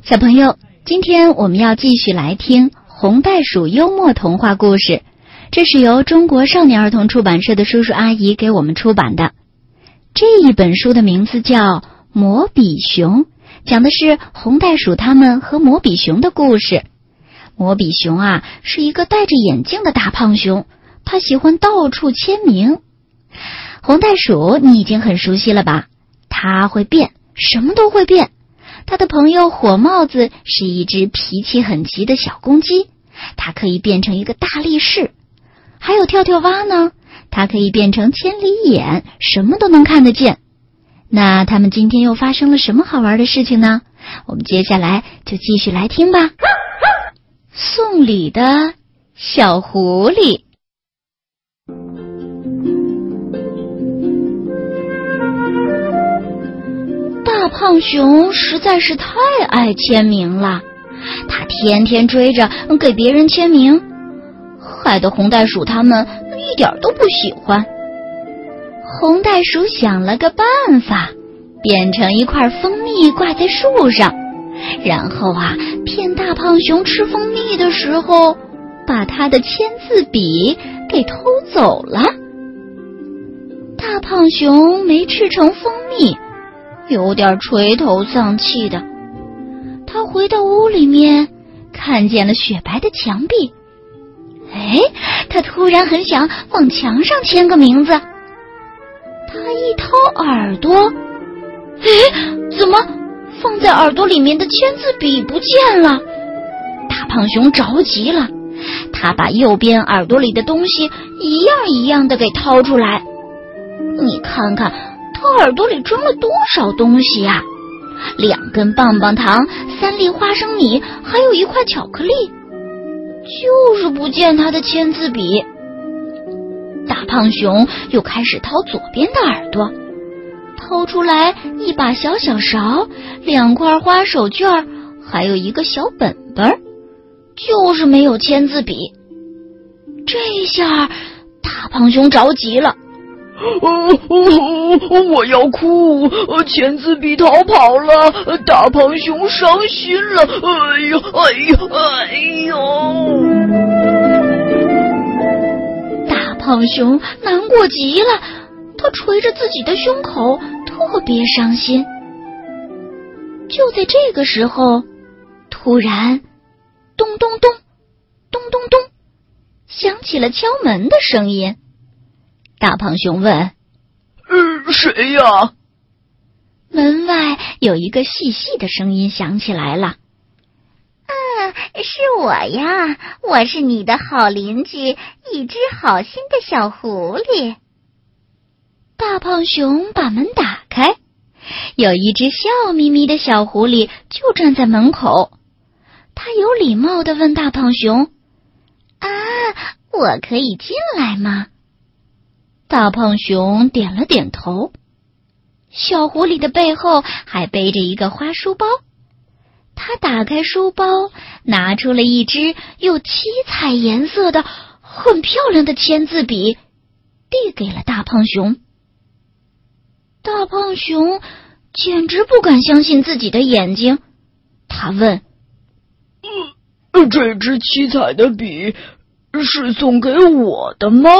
小朋友，今天我们要继续来听红袋鼠幽默童话故事，这是由中国少年儿童出版社的叔叔阿姨给我们出版的。这一本书的名字叫《魔比熊》，讲的是红袋鼠他们和魔比熊的故事。魔比熊啊，是一个戴着眼镜的大胖熊，他喜欢到处签名。红袋鼠你已经很熟悉了吧？他会变，什么都会变。他的朋友火帽子是一只脾气很急的小公鸡，它可以变成一个大力士。还有跳跳蛙呢，它可以变成千里眼，什么都能看得见。那他们今天又发生了什么好玩的事情呢？我们接下来就继续来听吧。送礼的小狐狸。大胖熊实在是太爱签名了，他天天追着给别人签名，害得红袋鼠他们一点都不喜欢。红袋鼠想了个办法，变成一块蜂蜜挂在树上，然后骗大胖熊吃蜂蜜的时候把他的签字笔给偷走了。大胖熊没吃成蜂蜜，有点垂头丧气的。他回到屋里面，看见了雪白的墙壁。他突然很想往墙上签个名字。他一掏耳朵，怎么放在耳朵里面的签字笔不见了？大胖熊着急了，他把右边耳朵里的东西一样一样的给掏出来。你看看他耳朵里装了多少东西呀！2根棒棒糖，3粒花生米，还有1块巧克力，就是不见他的签字笔。大胖熊又开始掏左边的耳朵，掏出来一把小小勺，2块花手绢，还有1个小本本，就是没有签字笔。这下大胖熊着急了。 我要哭，签字笔逃跑了，大胖熊伤心了，哎呦！ 大胖熊难过极了，他捶着自己的胸口，特别伤心。就在这个时候，突然咚咚咚咚咚咚响起了敲门的声音。大胖熊问： 谁呀？ 门外有一个细细的声音响起来了。 是我呀，我是你的好邻居，一只好心的小狐狸。 大胖熊把门打开，有一只笑眯眯的小狐狸就站在门口。他有礼貌地问大胖熊： 我可以进来吗？ 大胖熊点了点头。小狐狸的背后还背着一个花书包，他打开书包，拿出了一支有7彩颜色的很漂亮的签字笔，递给了大胖熊。大胖熊简直不敢相信自己的眼睛，他问： 这支7彩的笔是送给我的吗？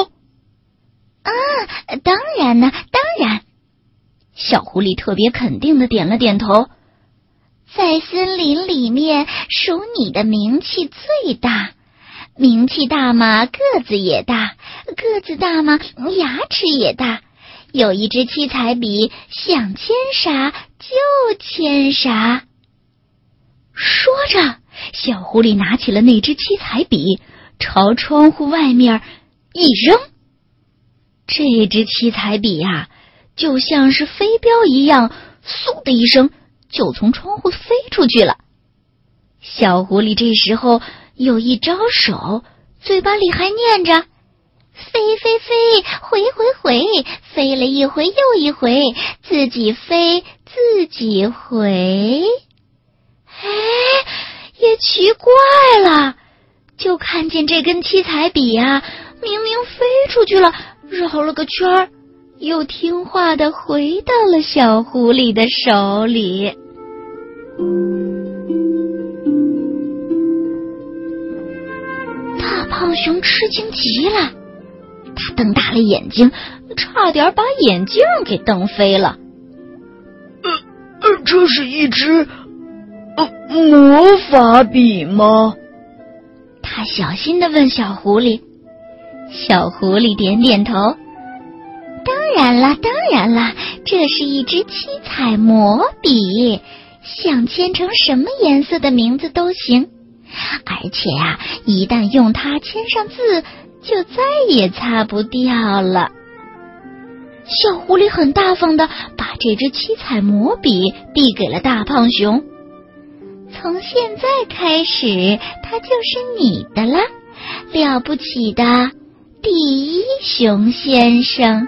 当然呢，当然。 小狐狸特别肯定地点了点头。 在森林里面，属你的名气最大，名气大嘛，个子也大，个子大嘛，牙齿也大。有一支7彩笔，想签啥就签啥。 说着，小狐狸拿起了那支7彩笔，朝窗户外面一扔。这支7彩笔就像是飞镖一样，嗖的一声就从窗户飞出去了。小狐狸这时候有一招手，嘴巴里还念着： 飞飞飞，回回回，飞了一回又一回，自己飞自己回。 也奇怪了，就看见这根7彩笔明明飞出去了，绕了个圈儿，又听话地回到了小狐狸的手里。 熊吃惊极了，他瞪大了眼睛，差点把眼镜给瞪飞了。 这是一支魔法笔吗？ 他小心地问小狐狸。小狐狸点点头。 当然啦，这是一支七彩魔笔，想签成什么颜色的名字都行，而且啊，一旦用它签上字，就再也擦不掉了。 小狐狸很大方地把这支七彩魔笔递给了大胖熊。 从现在开始，它就是你的啦，了不起的第一熊先生。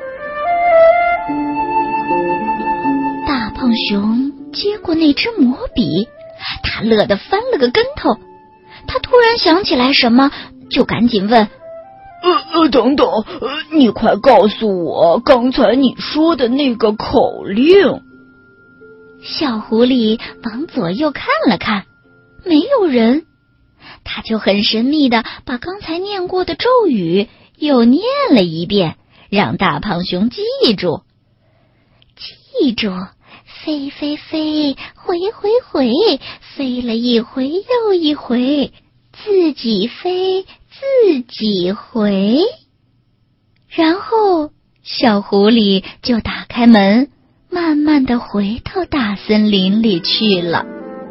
大胖熊接过那支魔笔，他乐得翻了个跟头。他突然想起来什么，就赶紧问： 等等，你快告诉我刚才你说的那个口令。 小狐狸往左右看了看，没有人。他就很神秘地把刚才念过的咒语又念了一遍，让大胖熊记住。 记住，飞飞飞，回回回，飞了一回又一回，自己飞自己回。 然后小狐狸就打开门，慢慢地回到大森林里去了。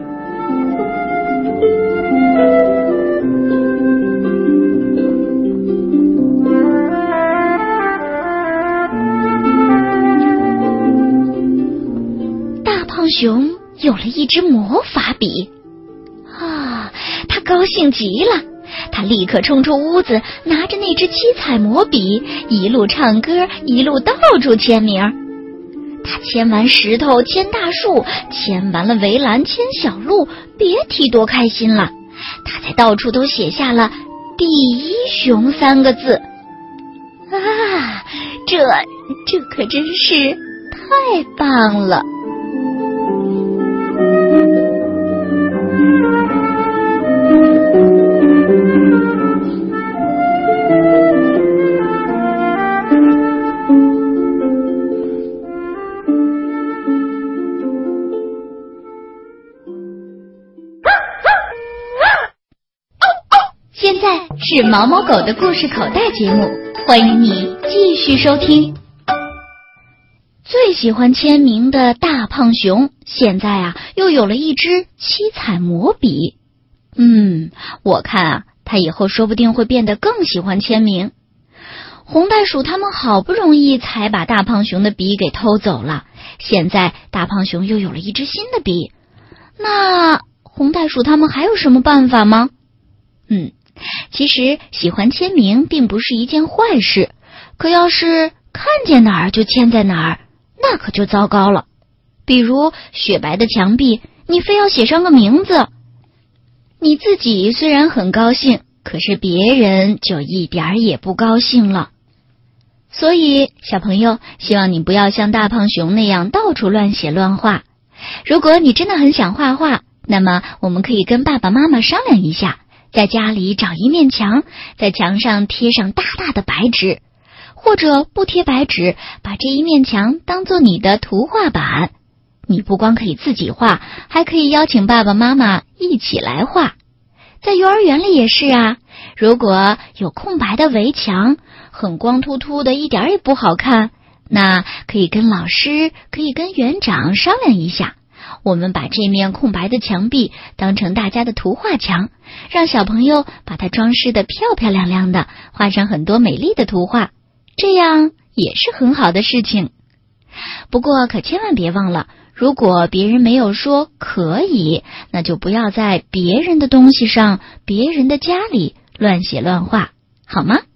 大胖熊有了一支魔法笔啊，他高兴极了。他立刻冲出屋子，拿着那支七彩魔笔，一路唱歌，一路到处签名。他签完石头，签大树，签完了围栏，签小鹿，别提多开心了。他在到处都写下了“第一熊”3个字。啊，这可真是太棒了！现在是毛毛狗的故事口袋节目，欢迎你继续收听。最喜欢签名的大胖熊，现在啊又有了一支七彩魔笔。我看啊，他以后说不定会变得更喜欢签名。红袋鼠他们好不容易才把大胖熊的笔给偷走了，现在大胖熊又有了一支新的笔。那红袋鼠他们还有什么办法吗？其实喜欢签名并不是一件坏事，可要是看见哪儿就签在哪儿，那可就糟糕了。比如雪白的墙壁，你非要写上个名字，你自己虽然很高兴，可是别人就一点儿也不高兴了。所以小朋友，希望你不要像大胖熊那样到处乱写乱画。如果你真的很想画画，那么我们可以跟爸爸妈妈商量一下，在家里找一面墙，在墙上贴上大大的白纸，或者不贴白纸，把这一面墙当做你的图画板。你不光可以自己画，还可以邀请爸爸妈妈一起来画。在幼儿园里也是啊，如果有空白的围墙，很光秃秃的，一点也不好看，那可以跟老师，可以跟园长商量一下，我们把这面空白的墙壁当成大家的图画墙，让小朋友把它装饰得漂漂亮亮的，画上很多美丽的图画，这样也是很好的事情。不过可千万别忘了，如果别人没有说可以，那就不要在别人的东西上，别人的家里乱写乱画，好吗？